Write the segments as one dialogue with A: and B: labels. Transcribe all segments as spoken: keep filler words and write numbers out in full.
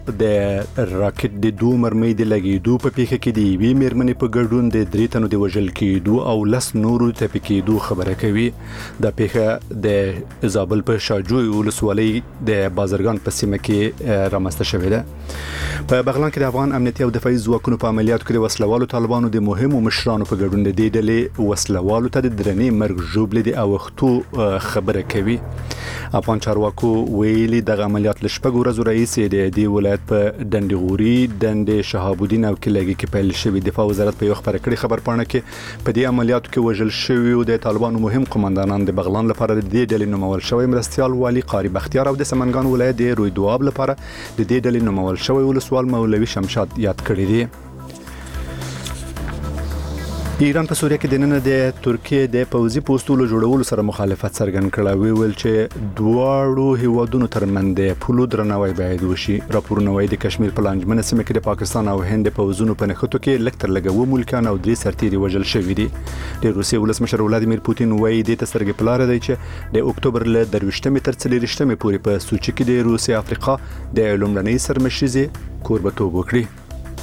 A: د راکټ د دوه مرمۍ د لګېدو په پیښه کې د یوې مېرمنې په ګډون د درې تنو د وژل کېدو او لس نورو ټپي کېدو خبره کوي. دا پیښه د زابل په شاجوی ولسوالۍ د بازرګان په سیمه کې رامنځته شوې ده. په بغلان کې د افغان امنیتي او دفاعي ځواکونو په عملیاتو کې د وسلوالو طالبانو د مهمو مشرانو په ګډون د دې ډلې وسلوالو ته د درنې مرګ ژوبلې د اوښتو خبره کوي. افغان چارواکو ویلي دغه عملیات له شپږ ورځو راهیسې د دې ولایت په ډنډغوري، ډنډ شهاب الدین او کلګي کې پیل شوی. دفاع وزارت په یو خبره کړي خبرپاڼه کې په دې عملیاتو کې وژل شوی او د طالبانو مهم قومندانان د بغلان لپاره د دې ډلې نومول شوی مرستيال والي قاری بختیار او د سمنګان ولایت د روی دواب لپاره د دې ډلې نومول شوی ولسوال مولوي شمشاد یاد کړی دی. ایران په سوریه کې د نن د ترکیه د پوځي پوسټونو جوړولو سره مخالفت څرګند کړی. وی ویل چې دواړو هیوادونو ترمنځ د پولو درناوی باید وشي. راپورونه وايي د کشمیر په لانجمنه سیمه کې د پاکستان او هند پوځونو په نښتو کې لږ تر لږه و ملکان او درې سرتیري وژل شوي دي. د روسیې ولسمشر ولادیمیر پوتین وايي د تسرګ پلار دی چې د اکتوبر له درويشتمې تر څلېرويشتمې پورې په سوچي کې د روسیې افریقا د لومړنۍ سرمشري کوربتوب وکړي.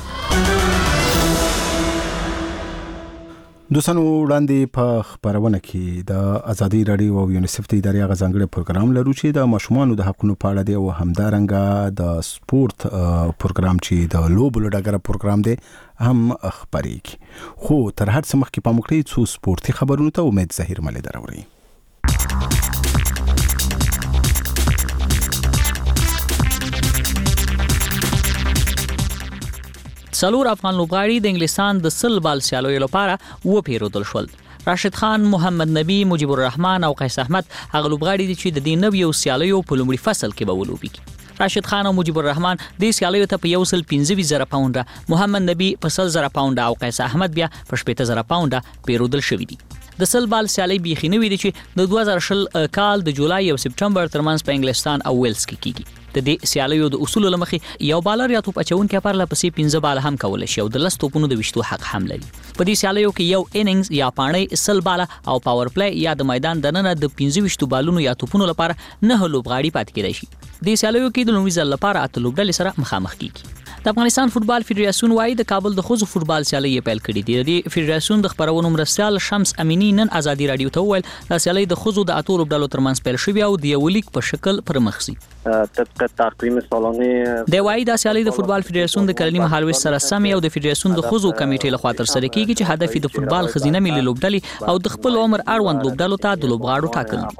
B: دوستانو وړاندې په خبرونه کې د ازادي رادیو او یونیسف د ادارې غزنګړې پروګرام لرو چې د ماشومانو د حقوقو په اړه دی او همدارنګه د سپورت پروګرام چې د لوبو لډګر پروګرام دی هم خبرېږي. خو تر هر څه مخکې په مکړې څو سپورتي خبرونو ته امید ظاهر ملي دراوړي.
C: څلور افغان لوبغاړي د انګلستان د سل بال سیالیو لپاره و پیرودل شول. راشد خان، محمد نبی، مجيب الرحمن او قیس احمد هغه لوبغاړي دي چې د دې نویو سیالیو په لومړي فصل کې به ولوبي. راشد خان او مجيب الرحمن د سیالیو ته په یو سل پنځه زره پاونډه، محمد نبی په سل زره پاونډه او قیس احمد بیا په شپږ زره پاونډه پیرودل شوی دي. د سل بال سیالي بیخي نوې دي چې د دوه زره شل کال د جولای او سپټمبر ترمنځ په انګلستان او ویلز کې کیږي. د دې سیالیو د اصول لمخې یو بالر یا توپ اچونکي پر لپسې پنځه بال هم کول شي او د لس توپونو د وشتو حق هم لري. په دې سیالیو کې یو اننګز یا پاڼې سل بال او پاور پلی یا د میدان دننه د پنځه وشتو بالونو یا توپونو لپاره نه لوبغاړي پات کېدای شي. د سیالیو کې د لومړي ځل لپاره اته لوبډلې سره مخامخ کیږي. د افغانستان فوتبال فدراسیون وايي د کابل د خوځو فوتبال سیالي پیل کړې دي. د فدراسیون د خبرونو مرستيال شمس امینی نن ازادي رادیو ته وویل د سیالي د خوځو د اتو لوبډلو ترمنځ پیل شوی او د یو لیک په شکل پر مخ سي.
D: طبق تقویم سالانه
C: د وايي د سیالي د فوتبال فدراسیون د کلنی مهالوي سره سم او د فدراسیون د خوځو کمیټې له خوا تر سره کیږي چې هدف د فوتبال خزینه ملي لوبډلې او د خپل عمر اړوند لوبډلو ته د لوبغاړو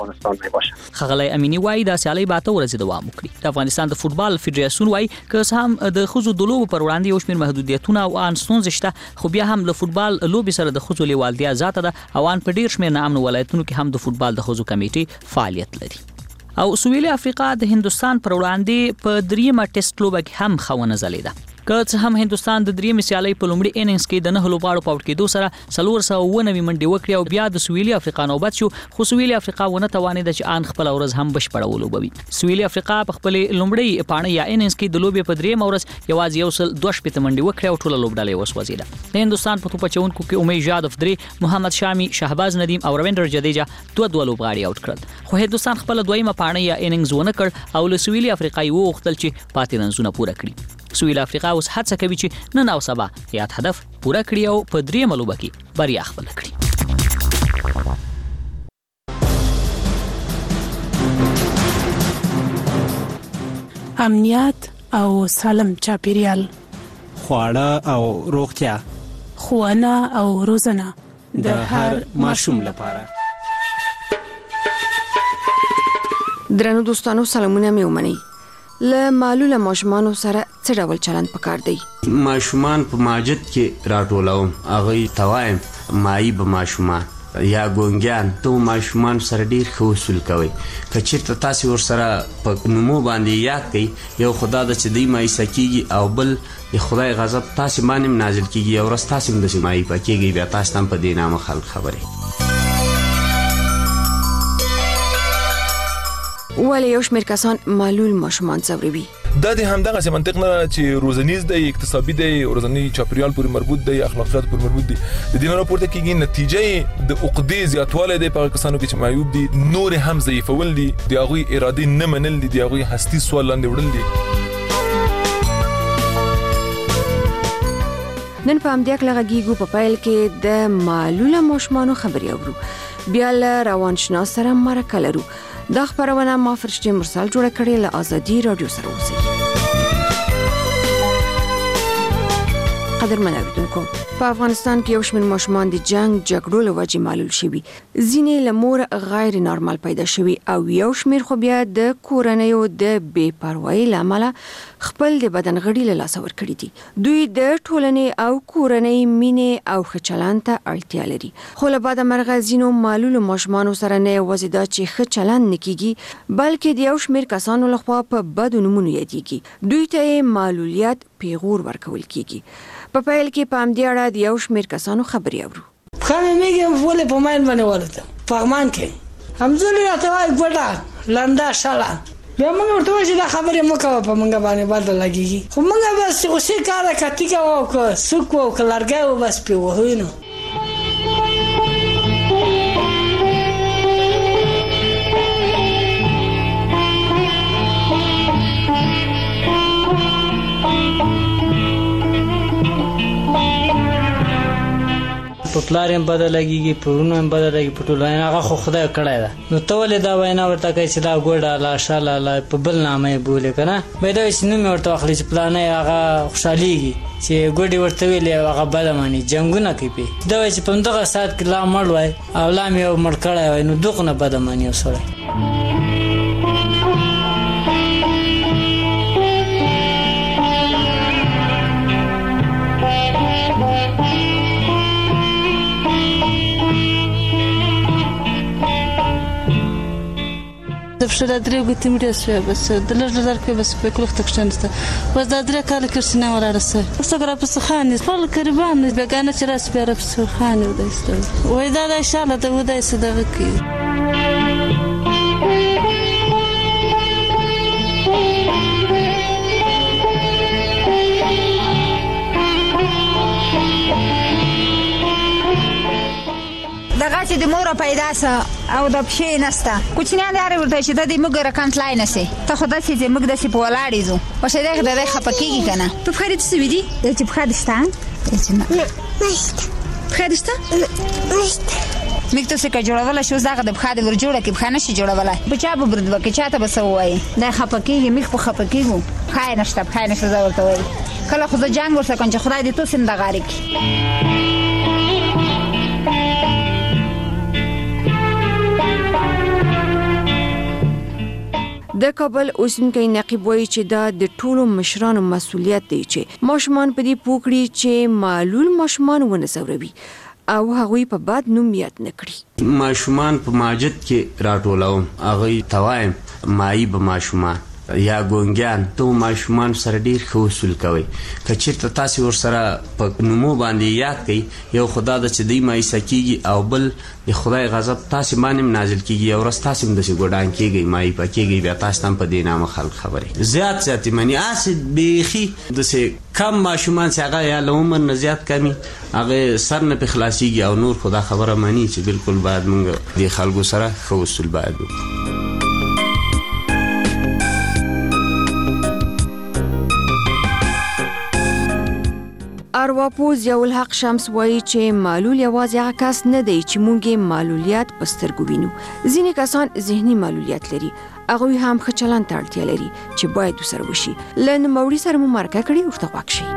C: ټاکل. خغلی امینی وايي د سیالي به اتو ورځې دوام وکړي. د افغانستان د فوتبال فدراسیون وايي که هم د خوځو د لوبو پر وړاندې یو شمېر محدودیتونه او ان ستونزې شته، خو بیا هم د فوتبال لوبي سره د خوځو لیوالتیا ذات ده او ان په ډیر شمېر نامنو ولایتونو کې هم د فوتبال د خوځو کمیټې فعالیت لري. او سویلي افریقا د هندستان پر وړاندې په دریمه ټیسټ لوبه کې هم خونه زلیده. که هم هندستان د دریمه سیالي په لومړي اننګز کې د نه لوبغاړو په وټ کېدو سره څلور سوه اووه نوي منډې وکړې او بیا د سویلي افریقا نوبت شو، خو سویلي افریقا ونه توانېده چې ان خپل ورځ هم بشپړه ولوبوي. سویلي افریقا په خپل لومړي پاڼه یا اننګز کې د لوبې په دریمه ورځ یوازې یو سل دوه شپېته منډې وکړې او ټوله لوبډله وسوځېده. د هندستان په توپ اچونکو کې امید جادف درې، محمد شامي، شهباز ندیم او رویندر جدیجا دوه دوه لوبغاړي اوټ کړل. خو هندستان خپل دویمه پاڼه یا اننګز ونه کړ او له سویلي افریقا یو وختل چې پاتې رنزونه پوره کړي. سویل افریقا اوس هڅه کوي چې نن او سبا یاد هدف پوره کړي او په درې ملوبه کې بریا خپل کړي.
E: امنیت او سالم چاپیریال،
F: خواړه او روغتیا،
E: ښوونه او روزنه
F: د هر ماشوم لپاره.
G: درنو دوستانو سلامونه مې ومنئ. له معلوله ماشومانو سره څه ډول چلند پکار دی؟
H: ماشومان په ماجد کې راټولوم، هغه توایم مای به ماشومان یا ګونګیان ته ماشومان سره ډیر ښه وصول کوي. که چېرته تاسې ورسره په نومو باندې یاد کړئ، یو خدا ده چې دوی مایسه کېږي او بل د خدای غضب تاسې باندې هم نازل کېږي، یو ورځ تاسې هم داسې مایپه کېږئ، بیا تاسې ته هم په دې نامه خلک خبرې.
G: ولې یو شمېر کسان معلول ماشومان ځوروي؟
I: دا د همدغه منطق نه چې روزنیز دی، اقتصادي دی، روزنی چاپیریال پورې مربوط دی، اخلاقیات پورې مربوط دی. د دې نه راپورته کېږي نتیجه د عقدې زیاتوالی دی په هغه کسانو کې چې معیوب دي، نور هم ضعیفول دي، د هغوی ارادې نه منل دي، د هغوی هستي سوال لاندې وړل دي.
G: نن په همدې اړه غږیږو په پیل کې د معلوله ماشومانو خبري اورو بیا له روانشناس سره مرکه لرو. دا خبرونه ما فرشتي مرسل جوړه کړې له ازادي رادیو سره اوسئ. قدرمن اوریدونکو، په افغانستان کې یو شمېر ماشومان د جنگ جګړو له وجې معلول شوي، ځینې له مور غیر نارمل پیدا شوي او یو شمېر خو بیا د کورنیو د بې پروایۍ له امله خپل د بدن غړي له لاسه ورکړي دي. دوی د ټولنې او کورنۍ مینې او ښه چلند ته اړتیا لري، خو له بده مرغه ځینو معلولو ماشومانو سره نه یوازې دا چې ښه چلند نه کیږي بلکې د یو شمېر کسانو لخوا په بدو نومونو یادېږي. دوی ته یې معلولیت پیغور ورکول کیږي. په پیل کې په همدې اړه د یو شمېر کسانو خبرې اورو.
J: خامې میږم ولې په ماین باندې ولته پغمان کې همزولي راته وایي ګوډه لنده شاله بیا موږ ورته وایو چې دا خبرې مه کوه په موږ باندې بده لګېږي، خو موږ بس غوسې کاره کتي کوو او که سوک وو او که لرګی وو بس پرې وهو نو.
K: په پلار هم بده لګېږي، په وروڼو هم بده لګي، په ټولو هغه خو خدای کړی ده. نو ته ولې دا وینا ورته کوې چې دا ګوډه لا شاله لا په بل نامه یې بولې که نه باید دا وایي چې نوم یې ورته واخلي چې پلانی هغه خوشحالېږي چې ګوډې ورته ویلې او هغه بده ماني جنګونه کوي پې. دا وایي چې په همدغه ساعت کې لا مړ وای او لا مې یو مړ کړی وای نو دغونه بده ماني یو سړی.
L: Zawsze na drugim tym rysuje, bez dlaczego zarkę bez pekluch tak często. Was da dreka ale kirsy nie ma rysy. Ustagra posłuchanie, spal karibany, biegane ci raz biorę posłuchanie udajstwo. Oj da da szala da udajstwo da wyki.
M: دغه چې د مور پیدا سه او د پښې نسته کوچنیان لري ورته چې د دې موږ رکانت لای نسی ته خدای چې موږ د سی په ولاړې زو او شه دغه د خپکیږي کنه په خیر دې څه ودی چې په خیر شته چې نه خیر شته میک ته څه جوړول شو زغه د بخاده ور جوړه کې بخانه شي جوړوله بچا به برد وکي چاته به سوای د خپکیږي میک په خپکیږي خای نشته خای نشته دا ورته وای کله خو د جنگ ورته کنه خدای دې تو سم د غاری کی.
G: د کابل اوسنکی نقیب وایي چې دا د ټولو مشرانو مسؤلیت دی چې ماشومان په دې پوکړي چې معلول ماشومان ونه زوروي او هغوی په بد نوم یاد نه کړي.
H: ماشومان په ماجد کې راټولوم هغوی توایم مایي به ماشومان یا ګونګیان ته ماشومان سره ډیر ښه وصول کوئ که چېرته تاسې ورسره په نومو باندې یاد کړئ یو خو دا ده چې دوی مایوسه کېږي او بل د خدای غضب تاسې باندې هم نازل کېږي یو ورځ تاسې هم داسې ګوډان کېږئ مایوپه کېږئ بیا تاسې ته هم په دې نامه خلک خبرې زیات زیات یې مني هسې بیخي داسې کم ماشومان چې هغه یا له عمر نه زیات کم هغه سر نه پې خلاصېږي او نور خو دا خبره مني چې بلکل باید موږ دې خلکو سره ښه وصول باید وکړو.
G: ارواپوز یو الحق شمس وایي چې معلول یوازې هغه کس نه دی چې موږ یې معلولیت په سترګو وینو. ځینې کسان ذهني معلولیت لري، هغوی هم ښه چلند ته اړتیا لري چې باید ورسره وشي. له نوموړي سره مو مرکه کړې، ورته غوږ شئ.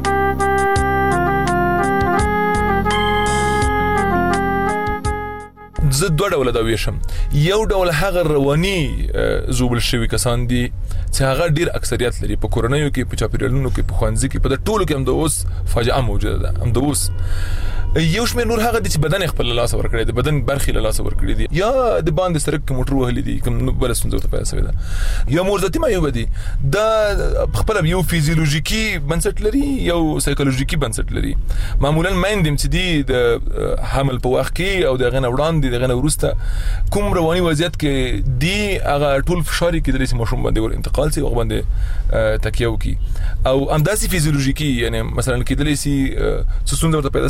I: زه دوه ډوله دا ویشم. یو ډول هغه رواني زوبل شوي کسان دي چې هغه ډیر اکثریت لري په کورنیو کې، په چاپیریالونو کې، په ښوونځي کې، په د ټولو کې هم د اوس فاجعه موجوده ده. هم د اوس یو شمېر نور هغه دي چې بدن خپل له لاسه ورکړی دی، بدن برخې له لاسه ورکړي دي، یا د باندې سړک کې موټر وهلي دي، کوم بله ستونزه ورته پیدا شوې ده، یا مورذاتي معیوبه دي. دا خپله یو فیزیولوژیکي بنسټ لري، یو سایکولوژیکي بنسټ لري. معمولا میندې چې دي د حمل په وخت کې او د هغې نه وړاندې د هغې نه وروسته کوم رواني وضعیت کې دي هغه ټول فشار یې کېدلی شي ماشوم باندې ور انتقال شي او هغه باندې تکیه وکړي. او همداسې فیزیولوژیکي یعنې مثلا کېدلی شي څه ستونزه ورته پیدا شوي او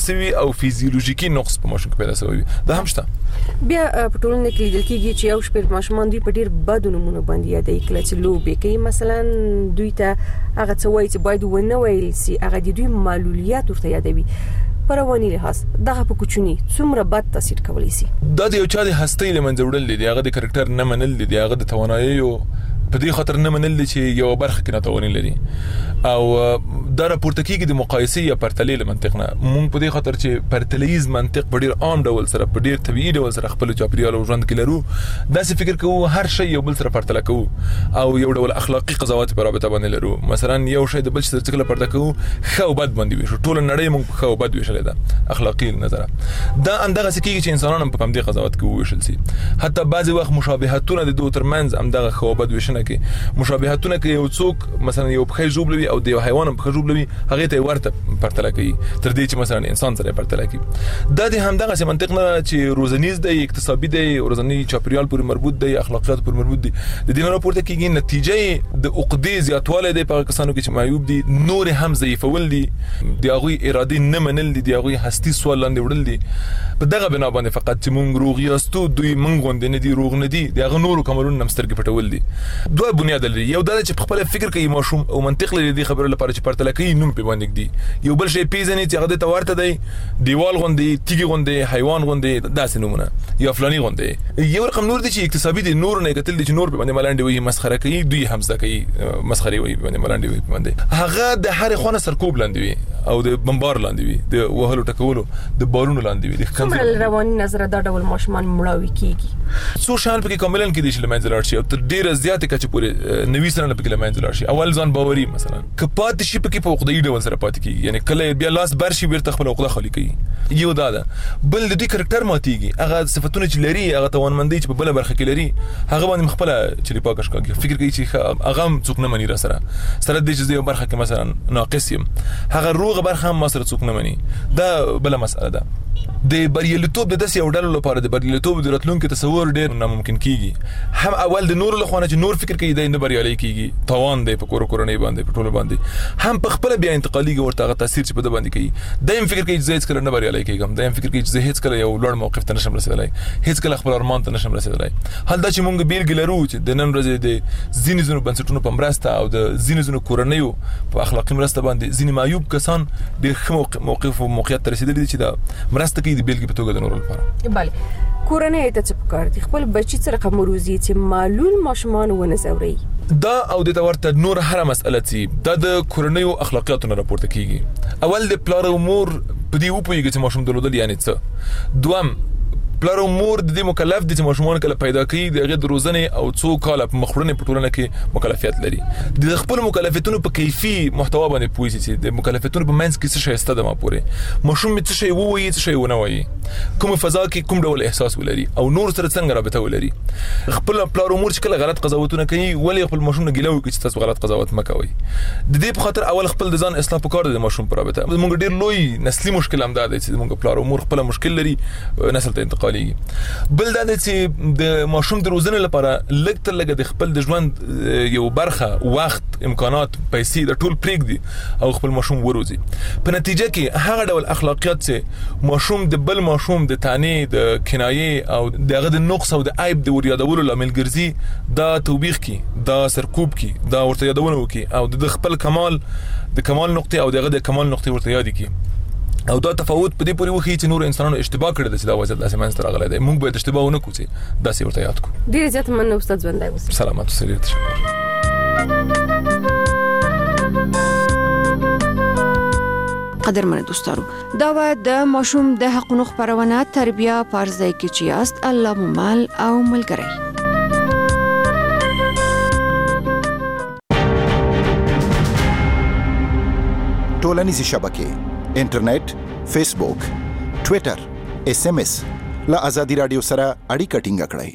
I: یو فیزیولوژیکي نقص په ماشوم کې پیدا شوی دا هم شته.
N: بیا په ټولنه کې لیدل کېږي چې یو شپږ ماشومان دوی په ډیر بد نمونه باندې یادې کله چې لوبې کوي مثلا دوی ته هغه څه وایي چې باید ونه ویل سي هغه د دوی معلولیت ورته یادوي په رواني لحاظ دغه په کوچني څومره بد تاثیر کولی سي. دا
I: د یو چا د هستۍ لمنځه وړل دي هغه د کریکټر نه منل دي هغه د توانایي په دې خاطر نه منل چې یو برخه کې ناتواني لري او دا راپورته کیږي د مقایسې یا پرتلې منطق نه مونږ په دې خاطر چې پرتلیز منطق په ډیر عام ډول سره په ډیر طبيعي ډول سره خپل چاپیریال او ژوند کې لرو دا څه فکر کوو هر شی یو بل سره پرتله کوو او یو ډول اخلاقی قضاوت په رابطه باندې لرو مثلا یو شی د بل سره څخه پرتله کوو خو بد باندې وي ټول نړۍ مونږ خو بد ویشل دا اخلاقی نظر دا اندغه څه کیږي چې انسانانو په دې قضاوت کوي ویشل سي حتی بعضی وخت مشابهتونه د دوه ترمنځ همدغه خو بد ویشنه کې مشابهتونه کې یو څوک مثلا یو بخې جوړوي او د حیوان په جوړوي هغه ته ورته پرتله کوي تر دې چې مثلا انسان سره پرتله کوي دا د همدغه منطق نه چې روزنیز دی اقتصادي دی روزنی چاپیریال پورې مربوط دی اخلاقیات پورې مربوط دی د دې نه راپورته کیږي نتیجه د عقدې زیاتواله دی په کسانو کې چې معیوب دي نور هم ضعیفول دي د هغه اراده نه منل دي د هغه هستی سوال لاندې وړل دي په دغه بنا باندې فقط چې مونږ روغ یاستو دوی مونږ غوندې نه دي روغ نه دي د هغه نور کوملون نمسترګ پټول دي دوه بنیاد لري یو دا چې خپل فکر کوي ماشوم او منطق لري د خبرو لپاره چې پرتله کوي نوم په باندې دي یو بل شی پیژني چې هغه ته ورته دی دیوال غوندې تیګي غوندې حیوان غوندې داسې نمونه یا فلاني غوندې یو رقم نور دي چې اقتصادي دي نور نه کتل دي چې نور په باندې ملاندې وي مسخره کوي دوی همزه کوي مسخري وي باندې ملاندې وي باندې هغه د هر خونه سرکوب لاندې وي او د بمبار لاندې وي د وهلو ټکولو د بارونو لاندې وي د
N: کومه رواني نظر دا ډول ماشومان مړاوي کیږي
I: سوشال په کوملن کې دي چې لمنځه لاړ شي او تر ډیره زیاته کچې پورې نوي سره په کې لمنځه لاړ شي اول ځان باوري مثلا کپات شي په کې په عقدې ډول سره پاتې کیږي یعنی کله بیا لاس برشي بیرته خپل عقده خالي کوي یو دا ده بل د دې کریکټر ماتيږي هغه صفاتونه چې لري هغه توانمندي چې په بل برخه کې لري هغه باندې خپل چې پاکش کوي فکر کوي چې هغه څوک نه مني را سره سره د دې برخه کې مثلا ناقص یم هغه روغه برخه هم سره څوک نه مني دا بل مسأله ده د بریالیتوب د داسې وړلو لپاره د بریالیتوب د راتلونکو تصور ډیر ناممکن کیږي هم اول د نور له خونه چې نور فکر کوي د نه بریالي کیږي توان دی په کور کورنۍ باندې په ټولو باندې هم په خپل بیا انتقالي ورته تاثیر چې په د باندې کوي دایم فکر کوي چې هیڅ کله نه بریالي کیږم دایم فکر کوي چې هیڅ کله یو لوړ موقف ته نشم رسیدلای هیڅ کله خپل ارمان ته نشم رسیدلای حال دا چې مونږ بیل ګلرو چې د نن ورځې د ځینې زونو بنسټونو په مرسته او د ځینې زونو کورنۍ په اخلاقی مرسته باندې ځینې معیوب کسان ډېر موقف او موقعیت ته رسیدلي چې دا مرسته کوي د بیلګې په توګه د نور لپاره
N: bale کورنۍ ته څه پکار دي خپل بچی سره کوم روزي چې معلول ماشومان ونه زوري
I: دا او د تورته نور هر مسأله چې دا د کورنۍ او اخلاقیاتو راپورته کیږي اول د پلار امور په دې وپویږي چې ماشوم دلودل یعنی څه دوم پلار امور د دې مکلف دي چې ماشومان کله پیدا کوي د غیر روزنه او څو کاله په مخورنه پټولنه کې مکلفیت لري د خپل مکلفیتونو په کیفي محتوا باندې پوي چې د مکلفیتونو په منځ کې څه شی ستده ما پوره ماشوم څه شی ووي څه شی ونه وي کوم فضا کې کوم ډول احساس ولري او نور سره څنګه رابطه ولري خپل پلار امور چې کله غلط قضاوتونه کوي ولی خپل ماشوم نه ګیلو کوي چې تاسو غلط قضاوت مکوئ د دې په خاطر اول خپل د ځان اصلاح وکړ د ماشوم پر رابطه موږ ډیر لوی نسلي مشکل هم ده چې موږ پلار امور خپل مشکل لري نسل ته انتقال بل دا چې د ماشوم د روزنې لپاره لږ تر لږه د خپل د ژوند یو برخه وخت امکانات پیسې د ټول پریږدي او خپل ماشوم وروزي په نتیجه کې هغه ډول اخلاقیات چې ماشوم د بل ماشوم د تانې د کنایې او دغه د نقص او د عیب د وریادولو لامل ګرځي دا توبېخ کی دا سرکوب کی دا ورته یادونه وکي او د خپل کمال د کمال نقطه او دغه د کمال نقطه ورته یاد کی او دا تفاوت په دې پورې وخی چې نور انسانانو اشتباه کړی چې دا وځل داسې منځ ته راغلی دی موږ به اشتباه ونه کوو چې داسې ورته یاد کو
N: ډیر زیات مننه استاد ژوندی اوسئ
I: سلامات اوسئ
G: قدرمن دوستانو دا و د ماشوم د حقوقو خبرونه تربیه پارځای کې چې است الله ممال او ملګری
O: ټولنیزې شبکې انټرنیټ فیسبوک ټوئیټر اس ام اس لا ازادي رادیو سره اړیکه ټینګه کړئ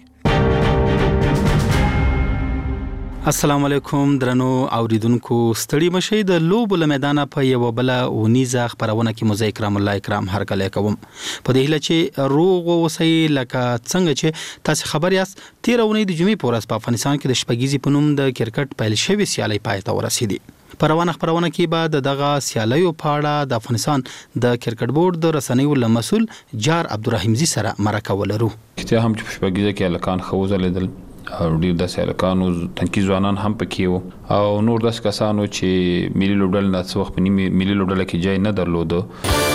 F: السلام علیکم درنو اوریدونکو ستړي مشي د لوب له میدان په یو بل ونیزه خبرونه کې مزه کرام الله کرام هر کله کوم په دې هله چې روغ وسی لکه څنګه چې تاسو خبر یاست تیرونې د جمعې پورس په افغانستان کې د شپږیزي پنوم د کرکټ پیل شوی سیالي پای ته ورسېدي پروانه خبرونه کې بعد دغه سیالیو په اړه د افغانستان د کرکټ بورډ د رسنیو لمسول جار عبدالرحیمزي سره مرکه ولرو.
P: کته هم چې شپږیزه کې الکان خوځل لیدل او ډیر د سیالکانو تنکي ځوانان هم پکې وو او نور داس کسانو چې ملي لوبډل نه څو وخت په ملي لوبډل کې ځای نه درلوده.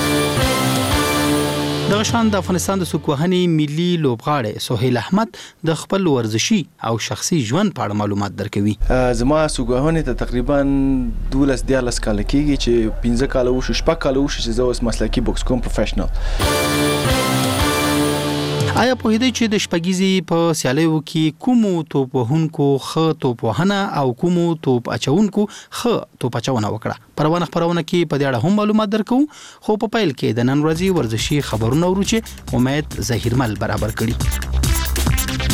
F: د شان د افغانستان د سوکوهني ملي لوبغاړي سهیل احمد د خپل ورزشي او شخصي ژوند په اړه معلومات درکوي.
Q: زما سوکوهني ته تقریبا دولس دیارلس کال کېږي چې پنځه کال وشو شپږ کال وشو چې زه اوس مسلکي بوکس کوم پروفیشنل.
F: آیا په دې چې د شپږیزي په سیالیو کې کومو توپ وهونکو خ توپ وهنه او کومو توپ اچونکو خ توپ اچونه وکړه؟ پروانه خبرونه کې په دې اړه هم معلومات درکو، خو په پیل کې د نن ورځې ورزشي خبرونه ورو چې امید ظهیرمل برابر کړي.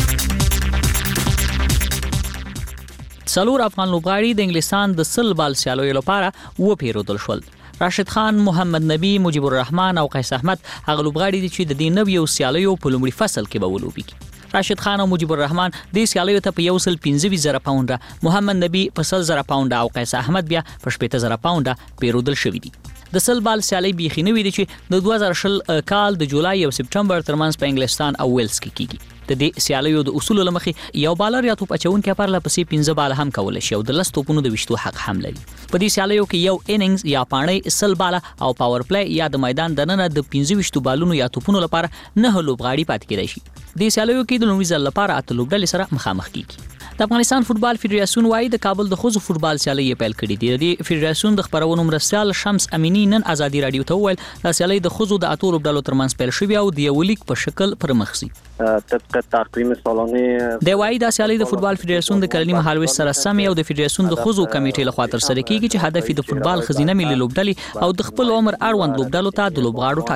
C: څلور افغان لوبغاړي د انګلستان د سل بال سیالیو لپاره و پیرودل شول. راشد خان، محمد نبی، مجيب الرحمن او قیس احمد هغه لوبغاړي دي چې د دې نویو سیالیو په لومړي فصل کې به ولوبي. راشد خان او مجيب الرحمن د سیالیو ته په یو سل پنځه زره پاونډه، محمد نبی په سل زره پاونډه او قیس احمد بیا په شپږ زره پاونډه پیرودل شوی دي. د سل بال سیالي بيخي نوې دي چې د دوه زره شل کال د جولای او سپټمبر ترمنځ په انګلستان او ویلز کې کیږي. د دې سیالیو د اصول لمخې یو بالر یا توپ اچونکي پر لپسې پنځه بال هم کول شي او د لس توپونو د وشتو حق هم لري. په دې سیالیو کې یو اننګز یا پاڼې سل بال او پاور پلی یا د میدان دننه د پنځه وشتو بالونو یا توپونو لپاره نه لوبغاړي پات کېدای شي. د سیالیو کې د لومړي ځل لپاره اته لوبډلې سره مخامخ کیږي. د افغانستان فوتبال فدراسیون وايي د کابل د خوځو فوتبال سیالي پیل کړې دي. د فدراسیون د خبرونو مرستيال شمس امینی نن ازادي رادیو ته وویل د سیالي د خوځو د اتو لوبډلو ترمنځ پیل شوی او د یو لیک په شکل پر مخ سي.
D: طبق تقویم سالانه
C: د وايي د سیالي د فوتبال فدراسیون د کلنی مهالوي سره سم او د فدراسیون د خوځو کمیټې لخوا تر سره کیږي چې هدف د فوتبال خزینه ملي لوبډلې او د خپل عمر اړوند لوبډلو ته د لوبغاړو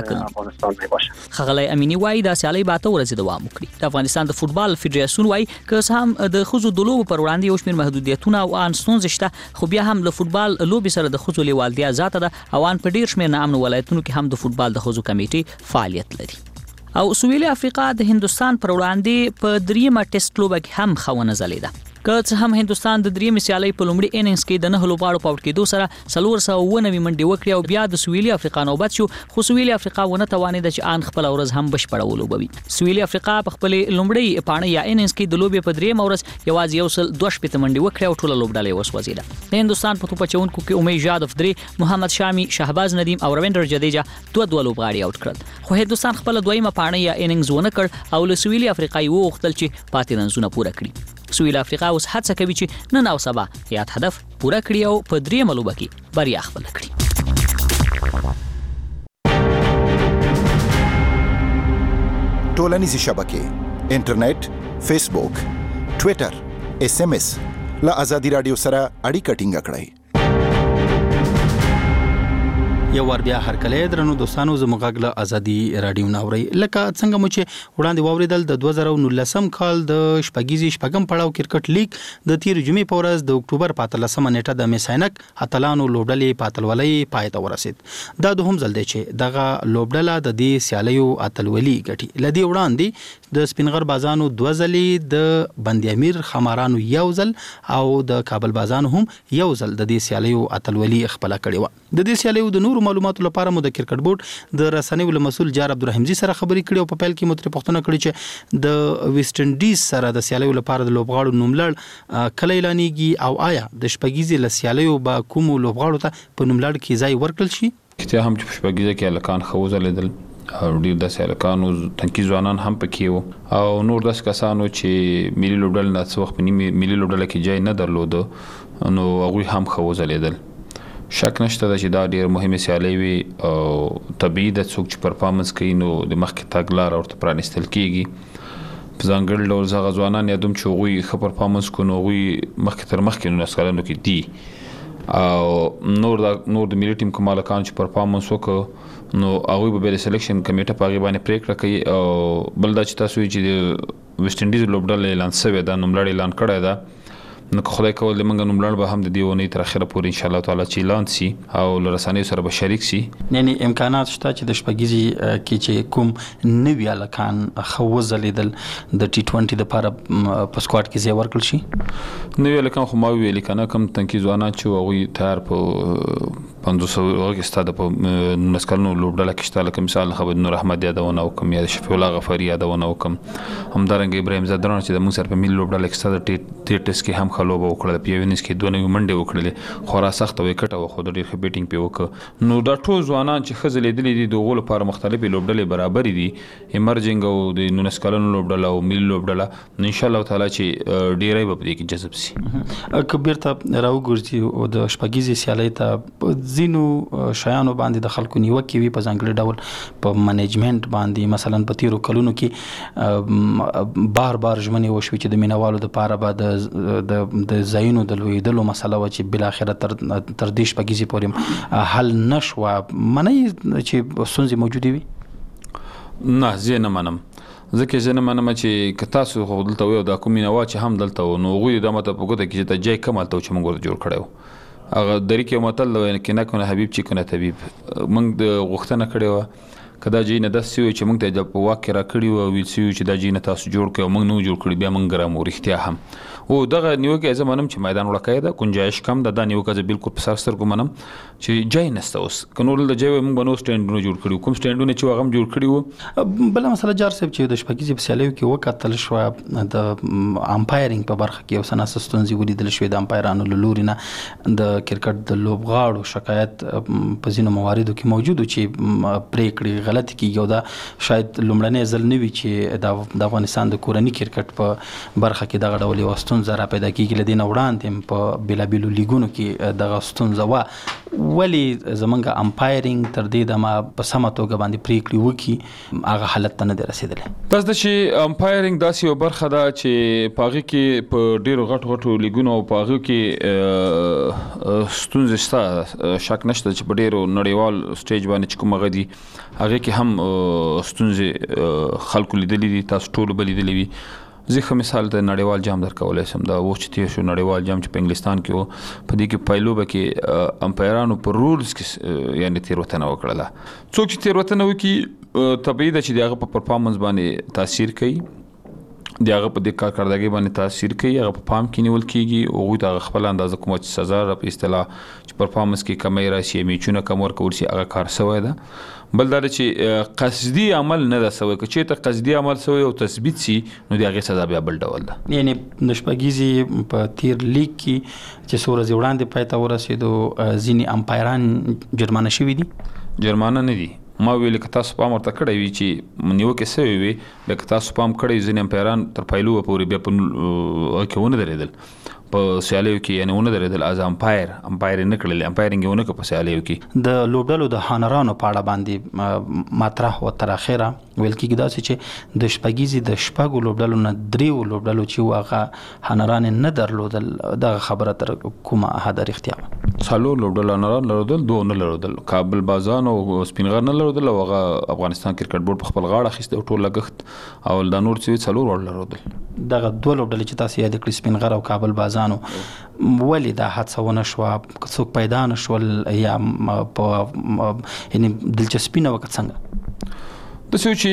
C: ټاکل. خغلی امینی وايي د سیالي به اتو ورځې دوام وکړي. د افغانستان د فوتبال فدراسیون وايي که هم د خوځو د لوبو پر وړاندې یو شمېر محدودیتونه او ان ستونزې شته، خو بیا هم له فوتبال لوبي سره د خوځو لیوالتیا ذاته ده او ان په ډیر شمېر نامنو ولایتونو کې هم د فوتبال د خوځو کمیټې فعالیت لري. او سویلي افریقا د هندستان پر وړاندې په دریمه ټیسټ لوبه کې هم خونه زلیده. که څه هم هندستان د دریمې سیالۍ په لومړي اننګز کې د نه لوبغاړو په وټ کېدو سره څلور سوه اووه نوي منډې وکړې او بیا د سویلي افریقا نوبت شو، خو سویلي افریقا ونه توانېده چې ان خپله ورځ هم بشپړه ولوبوي. سویلي افریقا په خپلې لومړۍ پاڼه یا اننګز کې د لوبې په دریمه ورځ یوازې یو سل دوه شپېته منډې وکړې او ټوله لوبډله یې وسوځېده. د هندستان په توپ اچونکو کې امید جادف درې، محمد شامي، شهباز ندیم او رویندر جدیجا دوه دوه لوبغاړي اوټ کړل، خو هندستان خپله دویمه پاڼه یا اننګز ونه کړ او له سویلي افریقا یې وغوښتل چې پاتې رنزونه پوره کړي. سویل افریقا اوس هڅه کوي چې نن او سبا یاد هدف پوره کړي او په دریمه لوبه کې بریا خپل کړي.
O: ټولنیزې شبکې انټرنیټ، فیسبوک، ټوئیټر، ایس ایم ایس له ازادي رادیو سره اړیکه ټینګه کړئ.
F: یو ور بیا هر کله درنو دوستانو زموږ له ازادي رادیو ناوړي لکه څنګه مو چې وړاندې واوریدل د دوه زره نولسم کال د شپږیزي شپږم پړاو کرکټ لیگ د تیر جمعې په ورځ د اکتوبر په اتلسمه نیټه د میساینک اتلانو لوبډلې پاتلولۍ پای ته ورسید. دا دوهم ځل دی چې دغه لوبډله د دې سیالیو اتلولي ګټي. لدی وړاندې د سپینغر بازانو دوه ځلې، د بندي امیر خمارانو یو ځل او د کابل بازانو هم یو ځل د دې سیالیو اتلولي خپل کړي و. د دې سیالیو د نور معلوماتو لپاره مو د کرکټ بورډ د رسنیو مسؤل جار عبدالرحیمزي سره خبرې کړې او په پیل کې مو ترې پوښتنه کړې چې د ویسټ انډیز سره د سیالیو لپاره د لوبغاړو نوملړ کله اعلانېږي او آیا د شپږیزې له سیالیو به کومو لوبغاړو ته په نوملړ کې ځای ورکړل شي؟
P: کته هم چې شپږیزه کې الکان خوځل لیدل او ډیر د سیالکانو تنکي ځوانان هم پکې وو او نور داس کسانو چې ملي لوبډل نه څو وخت په ملي لوبډل کې ځای نه درلوده نو هغه هم خوځل لیدل. شک نشته چې دا ډیر مهمه سیالي وي او طبيعي د څوک چې پرفارمنس کوي نو د مخکې تاګلار او پرانستل کیږي. په ځانګړي ډول زغ ځوانان یادوم چې غوي خبر پرفارمنس کو نو غوي مخکې تر مخکې نو نسکالانو کې دي او نور د نور د ملي ټیم کومالکان چې پرفارمنس وکړو نو هغه به د سلیکشن کمیټه په غیبانه پریکړه کوي او بل دا چې تاسو چې د ویسټ انډیز لوبډل اعلان شوی دا نوملړ اعلان کړی دا نو خدای کول د منګ نوملړ به هم د دیونې تر اخره پورې ان شاء الله تعالی چې اعلان سي او لرسانې سره به شریک سي.
F: یعنی امکانات شته چې د شپږیزي کې چې کوم نوی الکان خوځلیدل د ټي ټوئنټي د لپاره په سکواډ کې ځای ورکړل شي.
P: نوی الکان خو ما ویل کنه کم تنکي ځوانان چې هغه تیار په پنځوس هغه ستاده په نسکلنو لوبډاله کې شته لکه مثال خبر نور احمد یادونه او کم یا شفیع الله غفاری یادونه او کم همدارنګ ابراهیم زدران چې د موږ سره په ملي لوبډاله کې ستاده ټیټس کې هم خلوب وکړل په یوینس کې دوه نوې منډه وکړلې خورا سخت وکټ او خو ډېر ښه بیټینګ په وک. نو دا ټول ځوانان چې خزلې دي د غول لپاره مختلفې لوبډلې برابر دي ایمرجنګ او د نونسکلنو لوبډله او ملي لوبډله ان شاء الله تعالی چې ډېرې به دې کې جذب سي.
F: کبیر ته راو ګرځي او د شپږیزي سیالۍ ته زینو شایانو باندې د خلکو نیوکې وي په ځانګړي ډول په منیجمنت باندې مثلا په تیرو کلونو کې بار بار ژمنې وشوي چې د مینوالو د لپاره به د د زاینو د لویدلو مسله و چې بل اخره تر تر دې شپږیزي پورې حل نشو منی چې ستونزې موجودې وي.
P: نه زه نه منم ځکه زه نه منم چې که تاسو خو دلته وي دا کوم مینوا چې هم دلته نو غوی د ماته په ګوته کې چې ته جای کمال ته چې موږ ورته جوړ کړو هغه درې کې متل وای کې نه کنه حبیب چې کنه طبيب موږ د غوښتنه کړې و کدا جی نه داسې وي چې موږ ته د واقع را کړی و ویل سی چې دا جی نه تاسو جوړ کړو موږ نو جوړ کړی بیا موږ ګرام ورختیا هم او دغه نیوکه زه منم چې میدان وړکای ده گنجائش کم ده دا نیوکه زه بالکل په سر سر کو منم چې جای نسته اوس کنور د جای موږ بنو سټینډونه جوړ کړو کوم سټینډونه چې هغه جوړ کړی
F: بل مسله جار صاحب چې د شپږیزي په سیالیو کې وکتل شو د امپایرینګ په برخه کې اوس نه ستونزې ولیدل شوې د امپایرانو لوري نه د کرکټ د لوبغاړو شکایت په ځینو مواردو کې موجود چې پریکړې غلط کیږي او دا شاید لومړنی ځل نه وي چې د افغانستان د کورني کرکټ په برخه کې دغه ډول وستون زرا پیدا کیږي لدین وړاندې په بلابلو لیګونو کې دغه ستونزه وا ولی زمونږ امپایرینګ تر دې د ما په سمه توګه باندې پریکړې وکي هغه حالت ته نه رسیدلی.
P: بس د شي امپایرینګ داسې یو برخه ده چې پاغي کې په ډیرو غټ غټو لیګونو او پاغي کې ستونزې شته شک نشته چې په ډیرو نړیوال سټیج باندې چې کومه غدي هغه کې هم ستونزې خلکو لیدلې دي تاسو ټول بل لیدلې وي. زه خو مثال د نړیوال جام درکولای سم دا و چې تیر شو نړیوال جام چې په انګلستان کې و په دې کې پایلوبه کې امپایرانو پر رولز کې یعنی تیروتنه وکړه څوک چې تیروتنه وکي طبيعي ده چې دغه په پرفارمنس باندې تاثیر کوي دغه په د کارکړدګي باندې تاثیر کوي هغه په پام کې نیول کیږي او د خپل اندازه کوم چې سزا را په اصطلاح چې پرفارمنس کې کمی راشي میچونه کم ورکول شي هغه کار سوی ده. بل دا چې قصدي عمل نه ده سوی که چې ته قصدي عمل سوی او تثبیت سي نو د هغه سزا بیا بل ډول ده.
F: یعنی د شپږیزي په تیر لیگ کې چې سورې وړاندې پاتې ورسېدو ځینی امپایران جرمانه شوی دي.
P: جرمانه نه دي ما ویل که تاسو پام ورته کړی وي چې نیوکه سوی وي لکه تاسو پام کړی ځینې امپایران تر پایلو پورې بیا په کې ونه درېدل په سیالیو کې یعنی ونه درېدل از امپایر امپایر نه کړل امپایرینګ ونه په سیالیو کې
F: د لوبډلو د هانرانو په اړه باندې مطرح و تر اخره ویل کېږي دا چې د شپږیزي د شپږو لوبډلو نه دریو لوبډلو چې واغه هانران نه درلودل دغه خبره تر کومه حد اړتیا
P: څلور لوبډلو هانران لرودل دوه نه لرودل کابل بازان او سپینغر نه لرودل او هغه افغانستان کرکټ بورډ په خپل غاړه خسته ټول لګښت او د نور څه څلور ور لرودل
F: دغه دوه لوبډلې چې تاسو یاد کړئ سپینغر او کابل بازانو ولی دا حادثه ونه شو څوک پیدا نشول یا په یعنی دلچسپي نه وکړ څنګه
P: د سوچي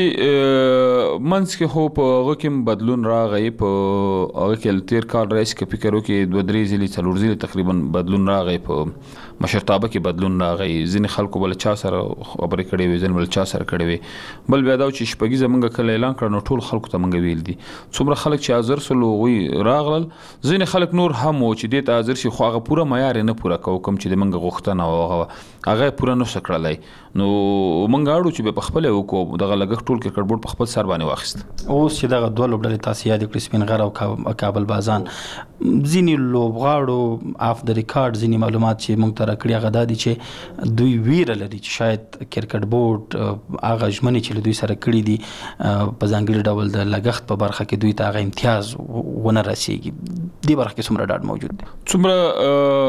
P: منځ کې خو په هغه کې بدلون راغی په هغه کې تیر کال رئیس کې فکر وکړي دوه درې ځلې څلور ځلې تقریبا بدلون راغی په مشرتابه کې بدلون راغی ځینې خلکو بل چا سره خبرې کړې وي ځینې بل چا سره کړې وي بل بیا دا چې شپږیزه موږ کله اعلان کړ نو ټول خلکو ته موږ ویل دي څومره خلک چې حاضر سلو وي راغلل ځینې خلک نور هم و چې دې ته حاضر شي خو هغه پوره معیار نه پوره کوم کوم چې موږ غوښتنه او هغه پوره نه سکړلای نو موږ اړو چې په خپل وکړو دغه لګښت ټول کرکټ بورډ په خپل سر باندې واخیست
F: اوس چې دغه دوه لوبډلې تاسو یاد کړئ سپینغر او کابل بازان ځینې لوبغاړو اف د ریکارډ ځینې معلومات چې موږ ته راکړي هغه د دي چې دوی ویره لري چې شاید کرکټ بورډ هغه ژمنې چې دوی سره کړي دي په ځانګړي ډول د لګښت په برخه کې دوی ته هغه امتیاز ونه رسیږي دې برخه کې څومره ډاډ موجود دی
P: څومره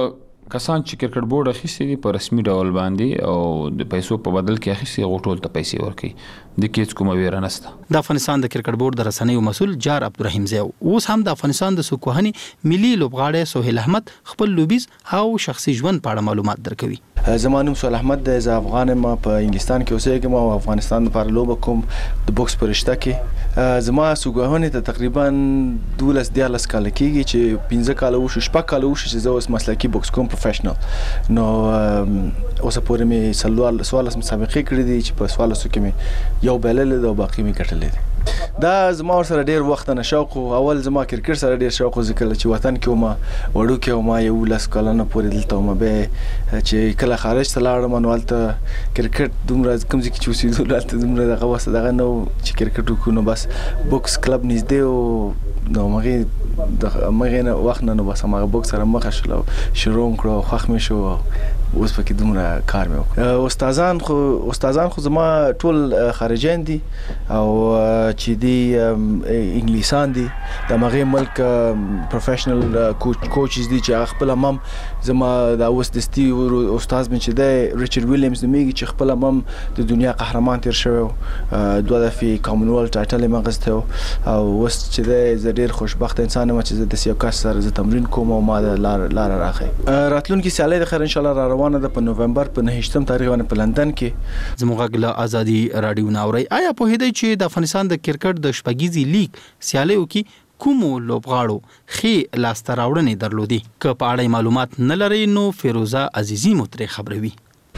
P: کسان چې کرکټ بورډ اخیستي دي په رسمي ډول باندې او د پیسو په بدل کې اخیستي غوټول ته پیسې ورکړي د کیڅ کومه ویره نشته.
F: د افغانستان د کرکټ بورډ د رسنیو مسول جار عبدالرحیم زیو اوس هم د افغانستان د سوکوهني ملي لوبغاړی سهیل احمد خپل لوبیز او شخصي ژوند په اړه معلومات درکوي.
Q: زمانوم سهیل احمد د ز افغان ما په انګلستان کې اوسېږم او افغانستان لپاره لوب کوم د بوکس پرشته کې زما سوګوهني ته تقریبا دولس دیالس کال کېږي چې پنځه کال وشو شپږ کال وشو چې زه اوس مسلکي بوکس کوم پروفیشنل نو اوس پورې مې سلوال سوالس مسابقې کړې دي چې په سوالسو کې مې یو بلل دا باقي مې ګټلې دي. دا زما سره ډیر وخت نه شوق اول زما کرکټ سره ډیر شوق ذکر چې وطن کې ما وړو کې ما یو لاس کلنه پورې دلته ما به چې کله خارج ته لاړم نو ولته کرکټ دومره کوم ځکه چې وسیدو لاته دومره دغه وسه دغه نو چې کرکټ وکړو نو بس بوکس کلب نږدې او نو مغه د مغه نه وخت نه نو بس ما بوکس سره مخه شلو شروع کړو خوښ مې شو اوس پکې دومره کار مې وکړ. استادان خو استادان خو زما ټول خارجین دي او چې دی انګلیسان دي د مغه ملک پروفیشنل کوچ کوچز دي چې خپل مم زما د اوس د ستی استاد من چې دی ریچارډ ویلیامز نومیږي چې خپل مم د دنیا قهرمان تیر شوی دوه دفعه کامن ویلث ټایټل یې مغسته او اوس چې دی زه ډیر خوشبخت انسان یم چې د سیو کس سره زه تمرین کوم او ما د لار لار راخی. راتلونکي سیالي د خیر ان شاء الله روانه ده په نوومبر په نهشتم تاریخ باندې په لندن کې.
F: زموږ غلا ازادي رادیو ناوري آیا په هدي چې د افغانستان د کرکټ د شپږیزي لیگ سیالیو کې کومو لوبغاړو خې لاسته راوړنې درلودي که په اړه معلومات نه لري نو فیروزه عزیزی متری خبروي.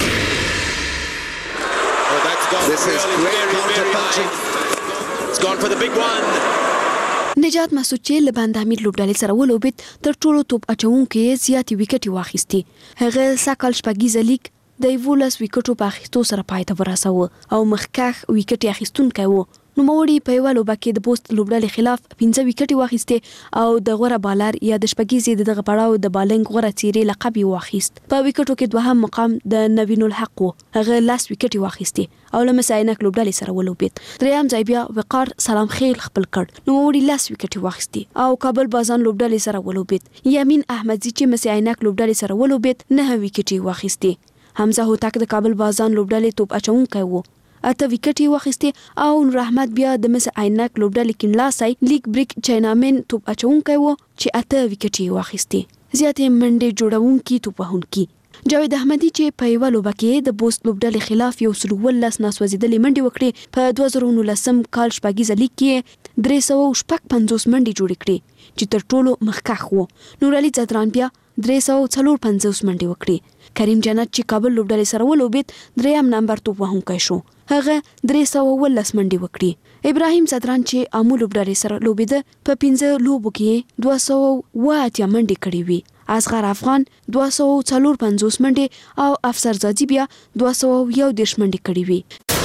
G: نجات مسعود چې له باندې امیر لوبډالې سره ولوبید تر ټولو توپ اچونکې زیاتې وکټې واخیستي. هغه ساکل شپږیزه لیگ د یولس وکټو په اخیستو سره پای ته ورساوه او مخکښ وکټې اخیستونکی و. نو موري په یو لوبه کې د پوسټ لوبډالې خلاف پنځه وکټې واخیسته او د غوړه بالر یا د شپږیزې دغه پړاو د بالنګ غوړه چیرې لقب یې واخیست. په وکټو کې دوهم مقام د نوین الحق و. هغه لاس وکټې واخیسته او لمس عینک لوبډالې سره ولوبید. دریم ځای بیا وقار سلام خیل خپل کړ. نو موري لاس وکټې واخیسته او کابل بازان لوبډالې سره ولوبید. یمین احمدزي چې مس عینک لوبډالې سره ولوبید نه وکټې واخیسته. حمزه هوتک د کابل بازان لوبډالې توپ اچونکی و. اته وکټې واخیسته او نور احمد بیا د مس عینک لوبډالې کې لاسای لیګ بریک چینامن توپ اچونکی و چې اته وکټې واخیسته. زیاتې منډې جوړونکي توپ وهونکي جاوید احمدي چې په یو لوبه کې د بوست لوبډالې خلاف یو سل ولس ناسوځېدلې منډې وکړې په دوه زره نولسم کال شپږیزه لیګ کې درې سوه شپږ پنځوس منډې جوړې کړې چې تر ټولو مخکښ و. نور علي ځدران بیا درې سوه څلور پنځوس منډې وکړې. کریم جنت چې کابل لوبډالې سره ولوبید دریم نمبر توپ وهونکی شو. هغه درې سوه ولس منډې وکړې. ابراهیم ځدران چې امو لوبډالې سره لوبیده په پنځه لوبو کې دوه سوه اوه اتیا منډې کړې وي. اصغر افغان دوه سوه څلور پنځوس منډې او افسر زادي بیا دوه سوه یو دېرش منډې کړې وي.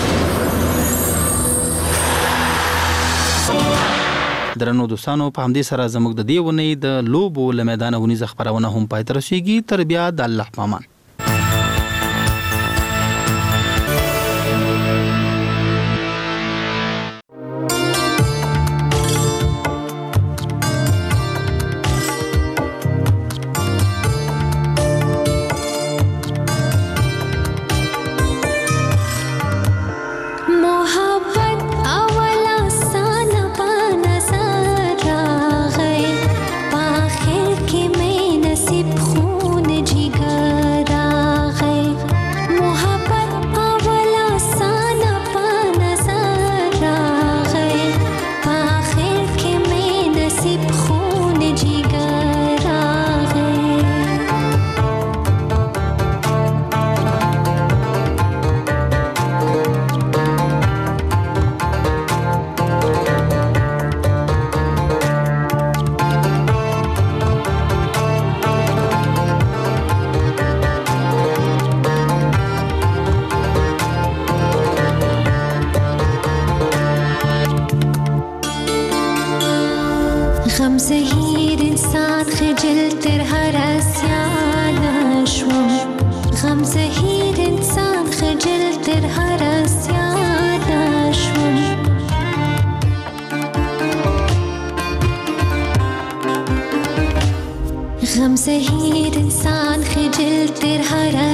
F: درنو دوستانو په همدې سره زموږ د دې ونې د لوبو له میدان ونیزه خبرونه هم پای ته رسیږي. تر بیا د الله پامان.
R: غم زهیر انسان خجل تر حرارت